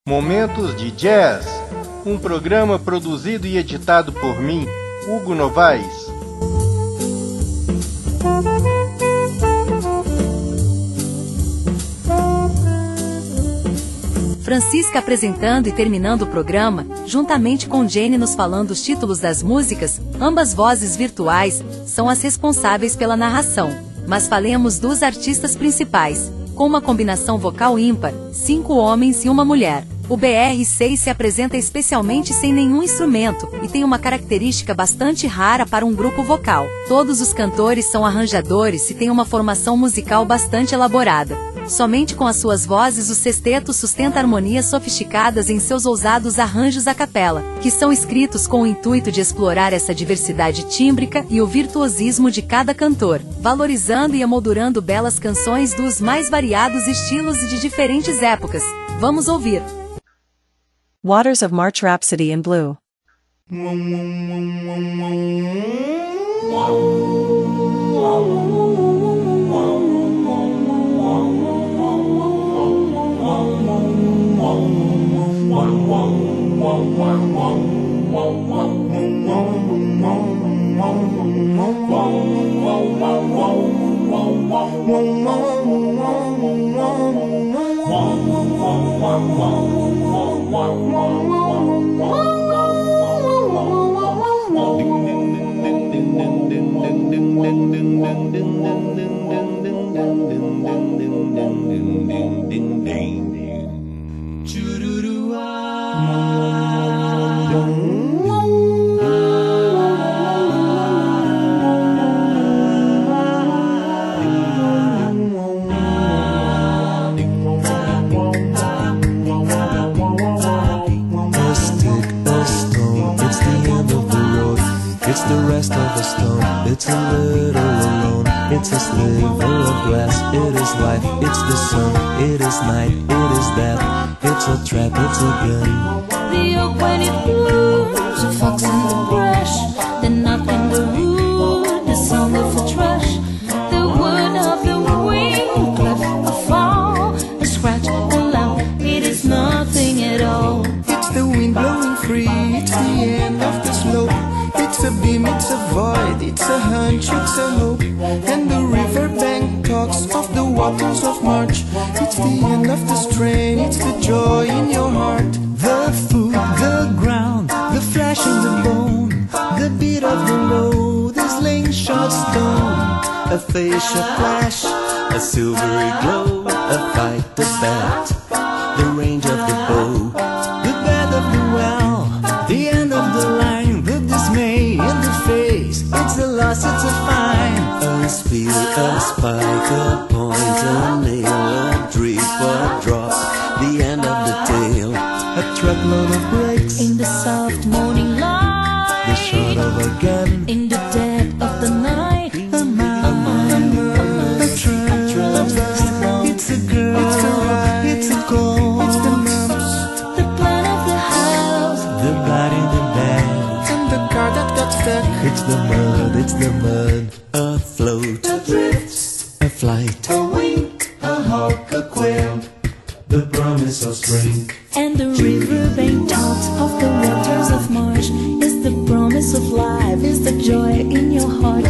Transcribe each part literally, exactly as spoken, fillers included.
Momentos de Jazz, um programa produzido e editado por mim, Hugo Novaes. Francisca apresentando e terminando o programa, juntamente com Jenny nos falando os títulos das músicas, ambas vozes virtuais, são as responsáveis pela narração. Mas falemos dos artistas principais. Com uma combinação vocal ímpar, cinco homens e uma mulher. O B R seis se apresenta especialmente sem nenhum instrumento e tem uma característica bastante rara para um grupo vocal. Todos os cantores são arranjadores e têm uma formação musical bastante elaborada. Somente com as suas vozes o sexteto sustenta harmonias sofisticadas em seus ousados arranjos a capela, que são escritos com o intuito de explorar essa diversidade tímbrica e o virtuosismo de cada cantor, valorizando e emoldurando belas canções dos mais variados estilos e de diferentes épocas. Vamos ouvir. Waters of March Rhapsody in Blue. It's the rest of a stone, it's a little alone, it's a sliver of glass, it is life, it's the sun, it is night, it is death, it's a trap, it's a gun. The oak when it blooms, a fox in the brush, the knot in the wood, the song of a thrush, the wood of the wing, cleft a fall, a scratch, a lump, it is nothing at all. It's the wind blowing free, it's the end of the slope. It's a beam, it's a void, it's a hunch, it's a hope. And the riverbank talks of the waters of March. It's the end of the strain, it's the joy in your heart. The food, the ground, the flesh and the bone, the beat of the low, the slingshot stone. A facial flash, a silvery glow, a fight, the bat, the range of the bow, the bed of the well, the end of the line, the dismay in the face, it's a loss, it's a fine. A spear, a spike, a point, a nail, a drip, a drop, the end of the tail, a truckload of bricks in the soft morning light, the shot of a gun in the dead of the night, a mile, a mile, a trust, it's a girl, it's a ride, it's a goal, it's the mumps, the plan of the house, the blood in the bed, and the car that got stuck. It's the mud, it's the mud, a float, A drift, a flight, a wink, a hawk, a quail, the promise of spring. and the riverbank talks of the waters of March. Is the promise of life, is the joy in your heart.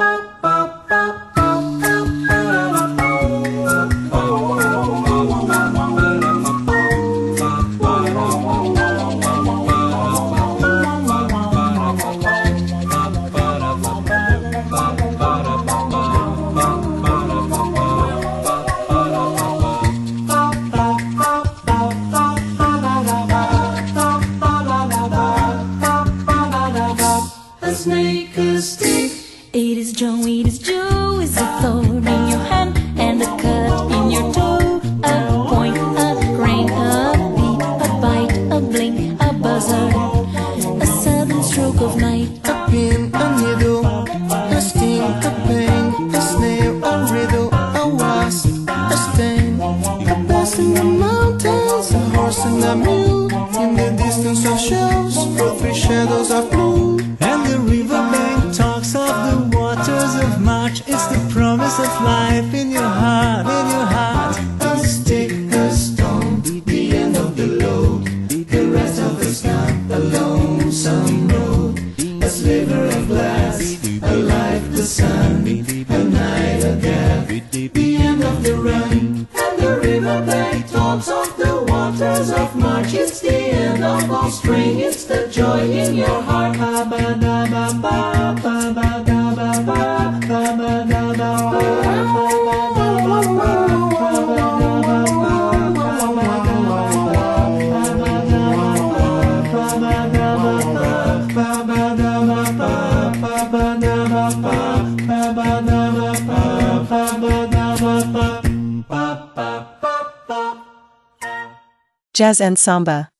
A snake, a stick, It is Joe, it is Joe, is a thorn in your hand and a cut in your toe. A point, a grain, a beat, a bite, a blink, a buzzer, a sudden stroke of night. a pin, a needle, a sting, a pain, a snail, a riddle, a wasp, a stain, a bus in the mountains, a horse and a mule, in the distance of shells, for three shadows of blue. and the riverbank talks of the waters of March. It's the promise of life in your heart, in your heart. A stick, a stone, the end of the load. waters of March. It's the end of all spring. It's the joy in your heart. Ba ba da ba ba ba ba da ba ba ba ba da ba ba. Jazz and Samba.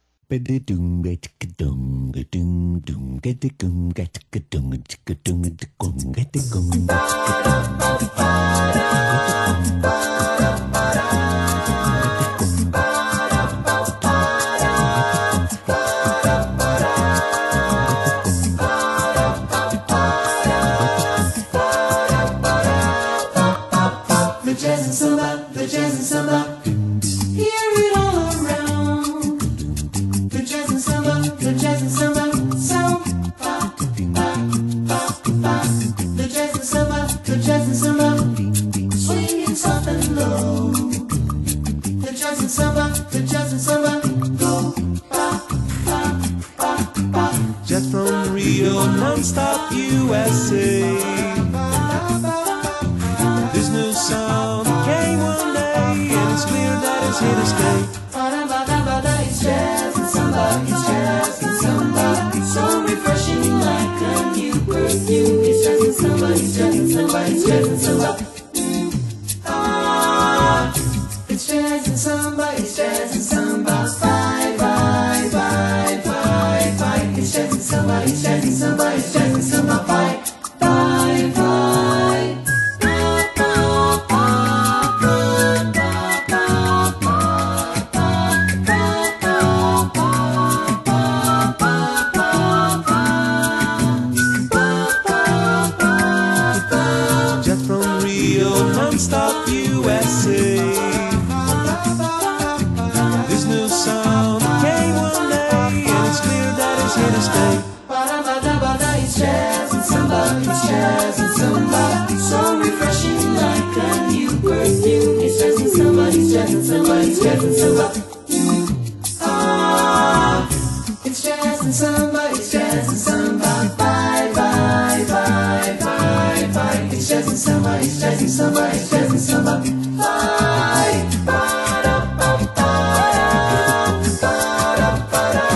The jazz and samba, the jazz and samba. Hear it all around. The jazz and samba, the jazz and samba. Samba, the jazz and samba, the jazz and samba. Swinging soft and low. The jazz and samba, the jazz and samba. Go, ba, ba, ba, ba. Jazz from Rio, non-stop U S A. This new sound came one day, and it's clear that it's here to stay. Ba-da-ba-da-ba-da, it's jazz and samba, it's jazz and samba. So refreshing like a new perfume. It's jazz and samba, it's jazz and samba, it's jazz and samba. Ah, it's jazz and samba, it's jazz and samba. Bye, bye, bye, bye, bye. It's jazz and samba, it's jazz and samba, it's jazz and samba. Bye, bye, bye. Non-stop U S A. This new sound came one day, and it's clear that it's here to stay. Ba-da-ba-da-ba-da, it's jazz and samba, it's jazz and samba. So refreshing like a new perfume. It's jazz and samba, it's jazz and samba, it's jazz and samba. Ah, it's jazz and samba, it's jazz and samba. Bye, bye, bye, bye, bye. It's jazz and samba, it's jazz and samba, it's jazz and samba. Bye, ba-da-ba-ba-da, ba-da-ba-da.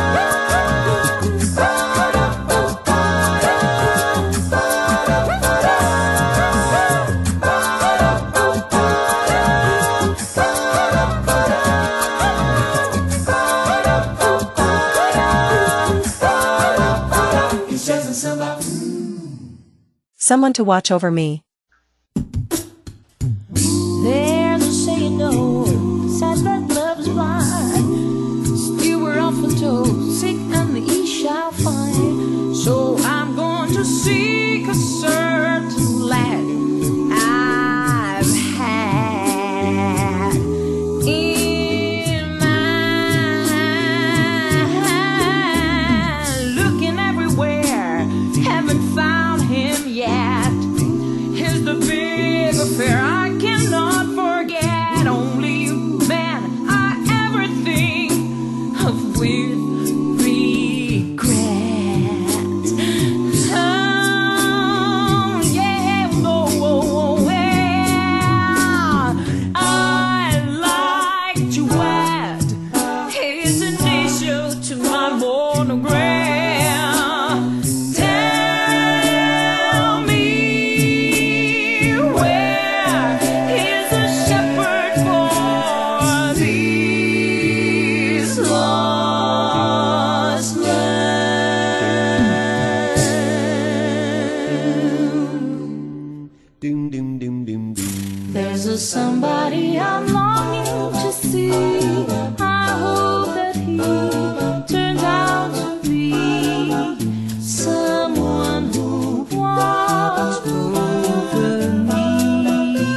Someone to watch over me. There's a saying, no, says that love is blind. Still we're often told, sick and the east shall find. So I'm going to seek a certain lad I've had in mind. Looking everywhere, haven't found him yet. Here's the big affair I cannot forget. Only you, man, I ever think of with regret. Oh, yeah, oh, oh, yeah. I'd like to add his initial to my monogram. Tell me, where is the shepherd for these lost lambs? Doom, doom, doom, doom, doom. There's a somebody I'm longing to see. I hope that he turns out to be someone who watched over me.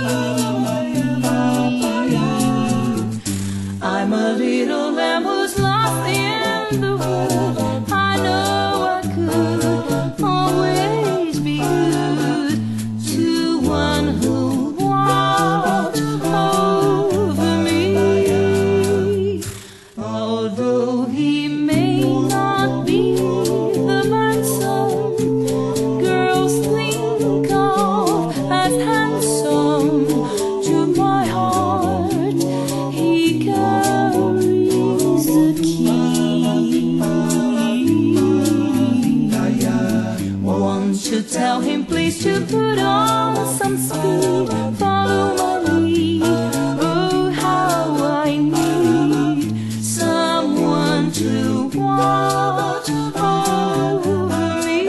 I'm a little lamb whose to watch over me.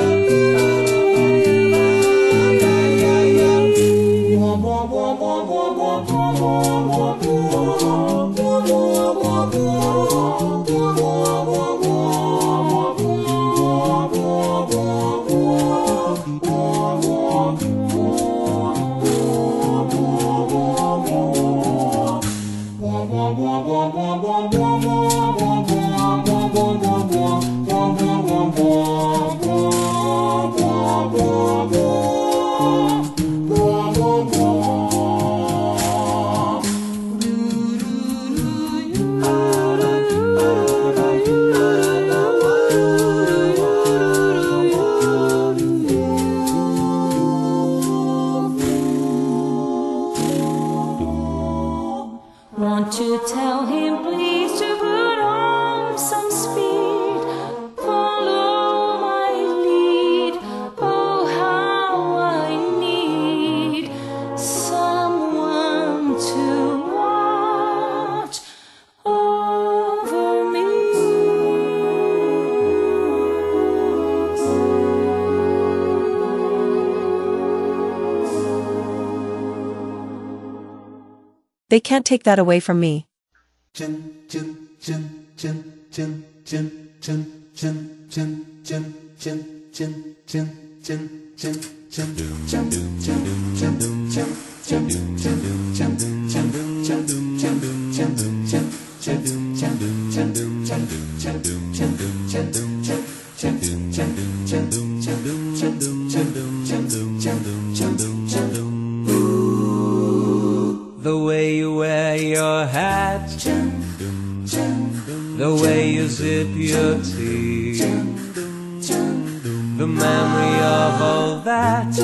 Want to tell him please to put on some speed, follow my lead. Oh, how I need someone to watch over me. They can't take that away from me. Chin, chin, chin, chin, chin, chin, chin, chin, chin, chin, chin, chin, chin, chin, chin, chin, The way you wear your hat, the way you sip your tea, the memory of all that.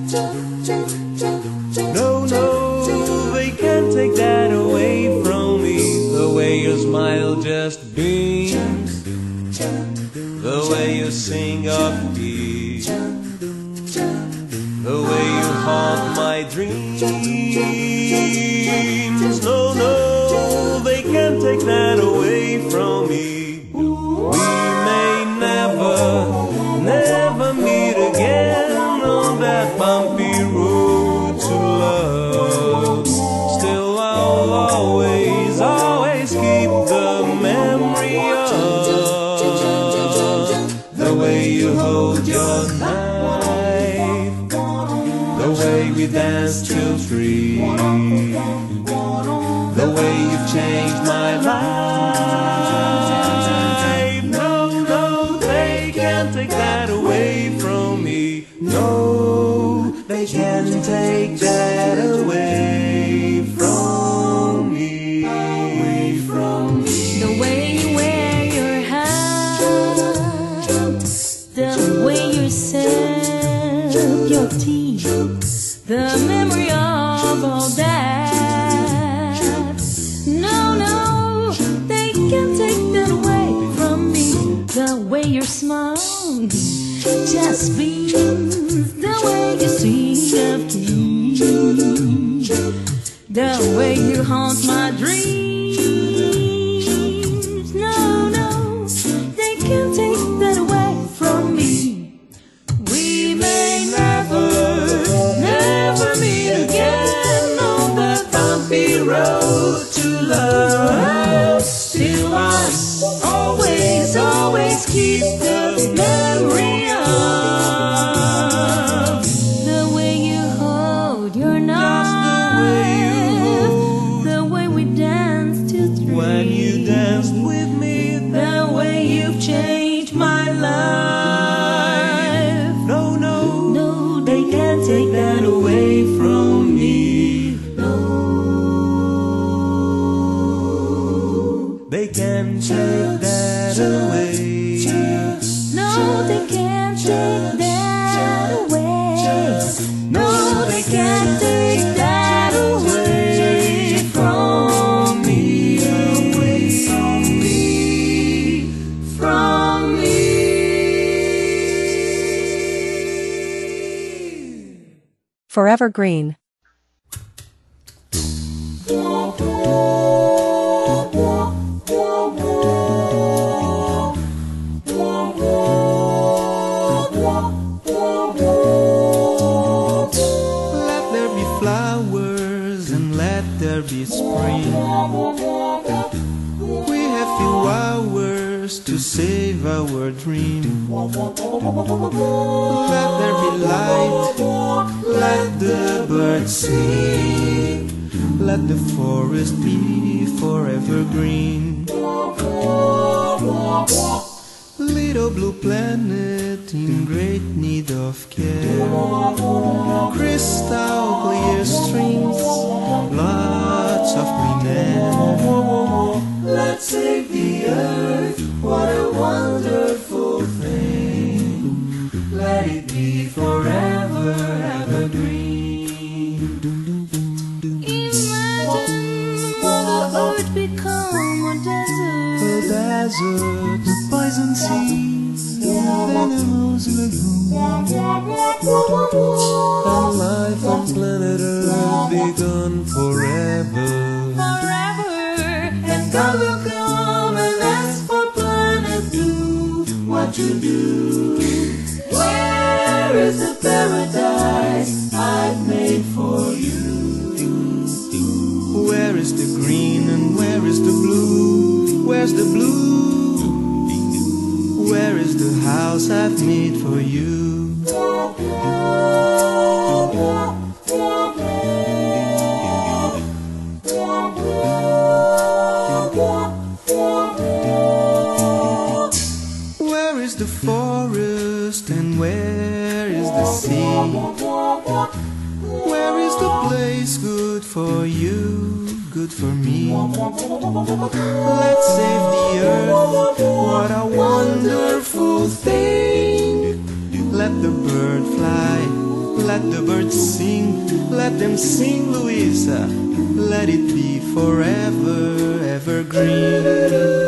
No, no, they can't take that away from me. The way your smile just beams, the way you sing of peace, the way you haunt my dreams. No, no, they can't take that away from me. We may never, never meet again on that bumpy road to love. Still I'll always, always keep the memory of the way you hold your knife, the way we danced till three, the way you've changed my life. No, no, they can't take that away from me. No, they can't take that away from me. From me. The way you wear your hat, the way you sip your tea, the memory of all that. No, no, they can't take that away from me. The way your smile just beams, the way you sing of tea, the way you haunt my dreams. No, no, they can't take that away from me. We may never, never meet again on that bumpy road to love. Still I always, always keep the memory of the way you hold your knife, the way we danced till three, When you danced with me, the way you've changed my life. no, no, No, they can't take that away from me. No, they can't take that away. no, they can't take that away. No, they can't take that away from me. Away from me. From me. Forever Green. do do do do do do do do do. flowers to save our dream. Let there be light, let the birds sing, let the forest be forever green. Little blue planet in great need of care, crystal clear streams, lots of clean air. Let's save the earth, what a wonderful thing. Let it be forever evergreen. Imagine what the earth become a desert. A desert, a poison sea, venomous lagoon. And life on planet Earth begun forever. Forever. And God will come and ask for planet Blue what to do. Where is the paradise I've made for you? Where is the green and where is the blue? Where's the blue? Where is the house I've made for you? Where is the forest and where is the sea? Where is the place good for you, good for me? Let's save the earth, what a wonderful thing. Let the bird fly, let the birds sing, let them sing, Louisa. Let it be forever evergreen.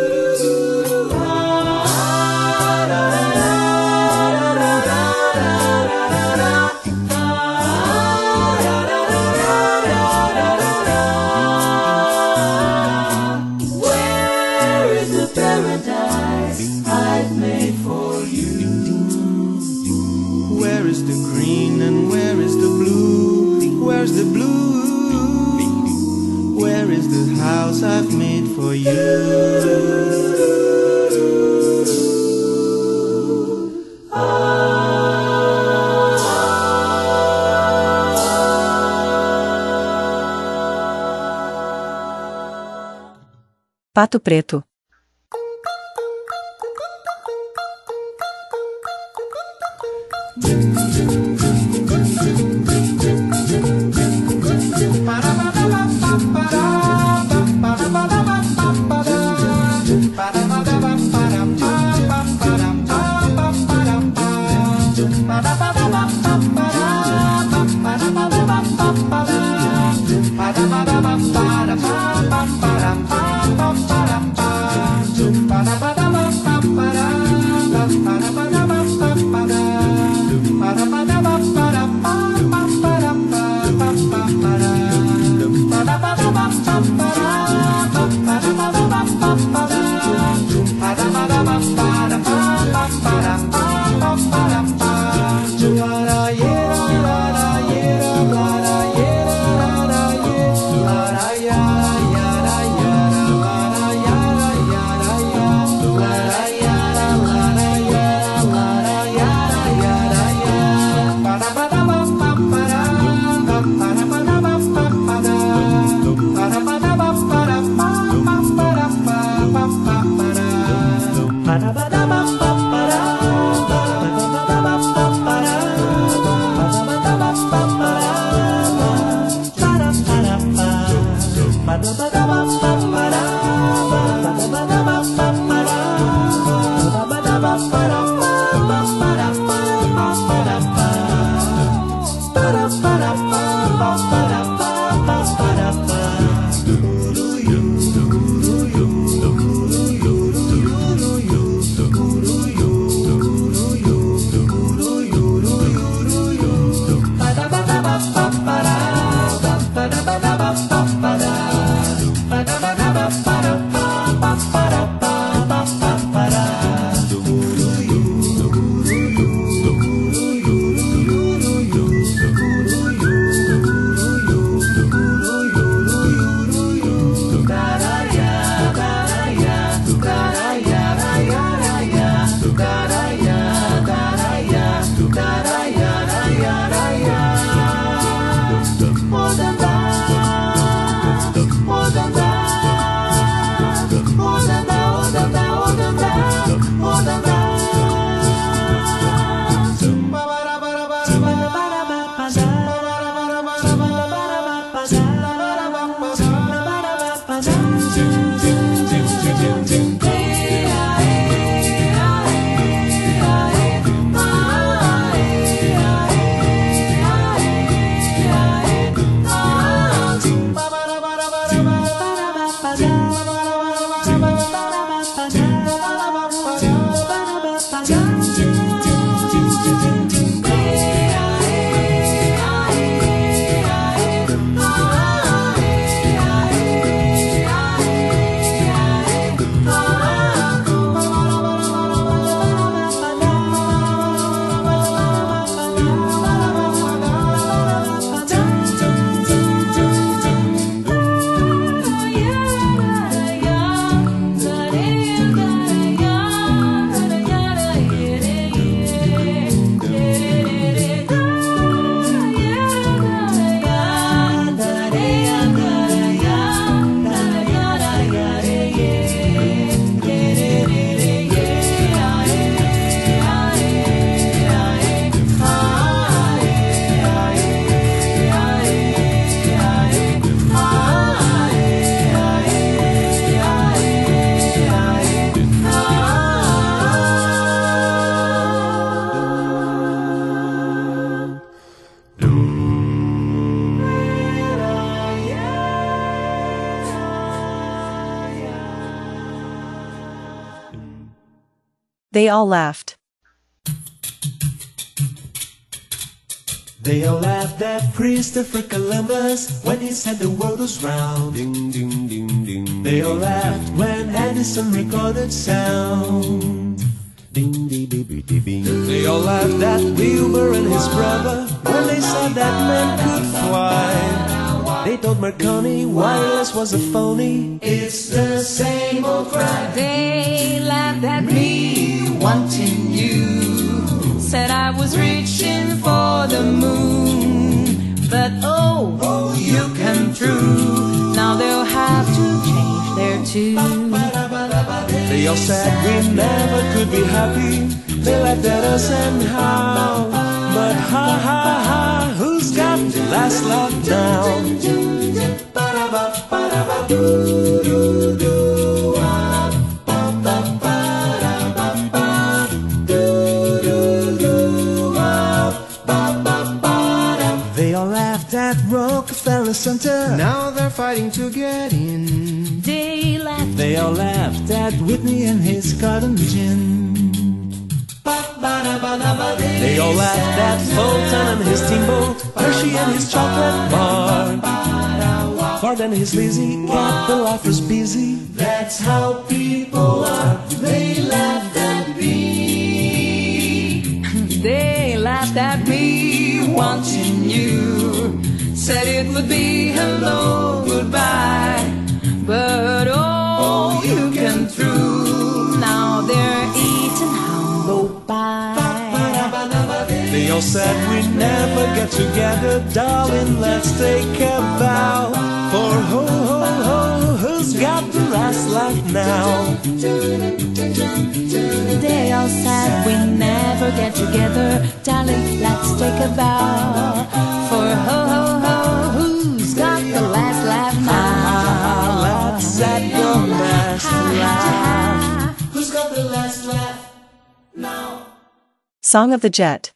Where is the green and where is the blue? Where's the blue? Where is the house I've made for you? Pato Preto. Guru They all laughed. They all laughed at Christopher Columbus when he said the world was round. Ding, ding, ding, ding. They all laughed when Edison recorded sound. Ding, ding, ding, ding, ding. They all laughed at Wilbur and his brother when they said that man could fly. They told Marconi wireless was a phony. It's the same old cry. They laughed at me, wanting you. Said I was reaching for the moon. But oh, oh you came through. Now they'll have to change their tune. They all said we never could be happy. They laughed at us and how. But ha ha ha, who's got the last laugh now? They all laughed at Rockefeller Center. Now they're fighting to get in. They laughed. They all laughed at Whitney and his cotton gin. They all laughed at Fulton and his steamboat, Hershey and his chocolate bar, Ford and his Lizzie, kept the laughers busy. That's how people are. They laughed at me. They laughed at me, wanting you. Said it would be hello, goodbye. But oh, you came through. Now they're eating humble pie. They all said we never get together, darling, let's take a vow. For ho ho ho, who's got the last laugh now? They all said we never get together, darling, let's take a vow. For ho ho ho, who's got the last laugh now? Let's have the last laugh. Who's got the last laugh now? Song of the Jet.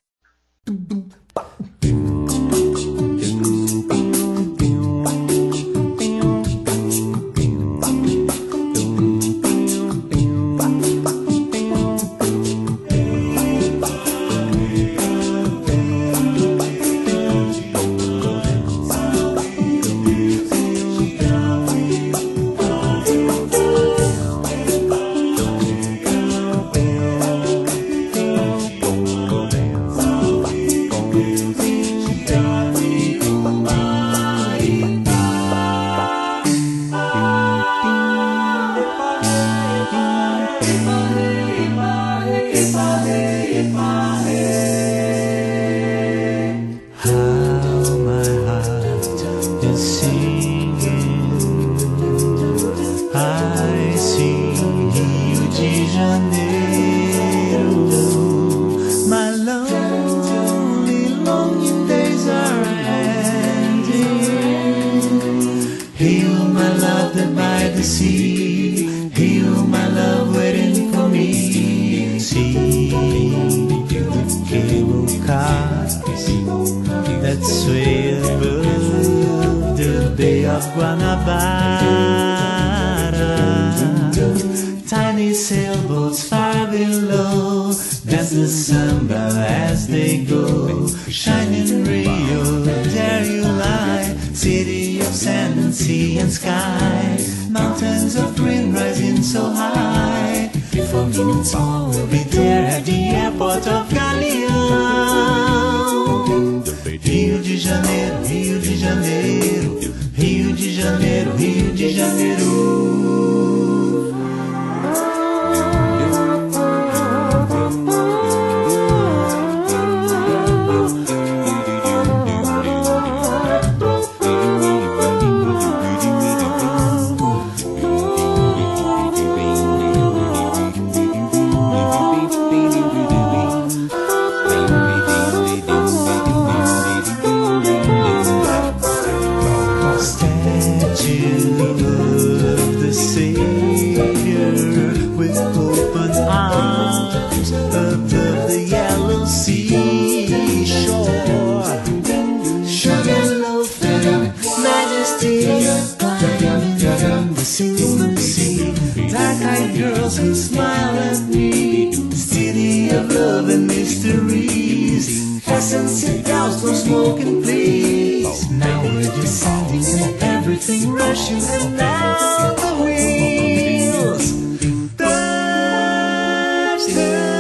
Tiny sailboats far below dance the samba as they go. Shining Rio, there you lie, city of sand and sea and sky. Mountains of green rising so high. In four minutes more we'll be there at the airport of Galeão. Rio de Janeiro, Rio de Janeiro, Rio de Janeiro, Rio de Janeiro. Statue Fasten seatbelts, no smoking please. Now we're descending and everything rushing, and now the wheels touch the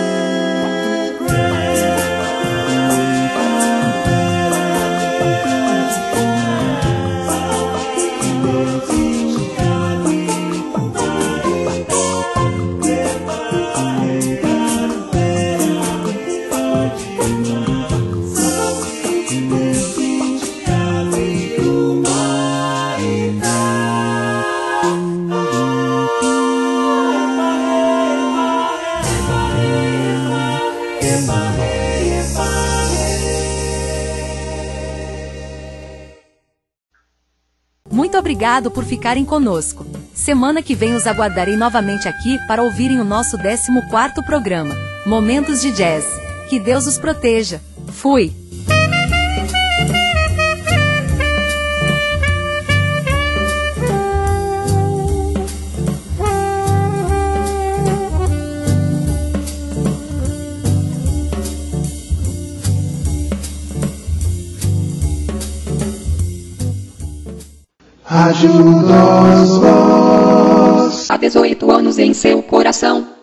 Muito obrigado por ficarem conosco. Semana que vem os aguardarei novamente aqui para ouvirem o nosso décimo quarto programa, Momentos de Jazz. Que Deus os proteja. Fui! Rádio Nós Voz. Há dezoito anos em seu coração.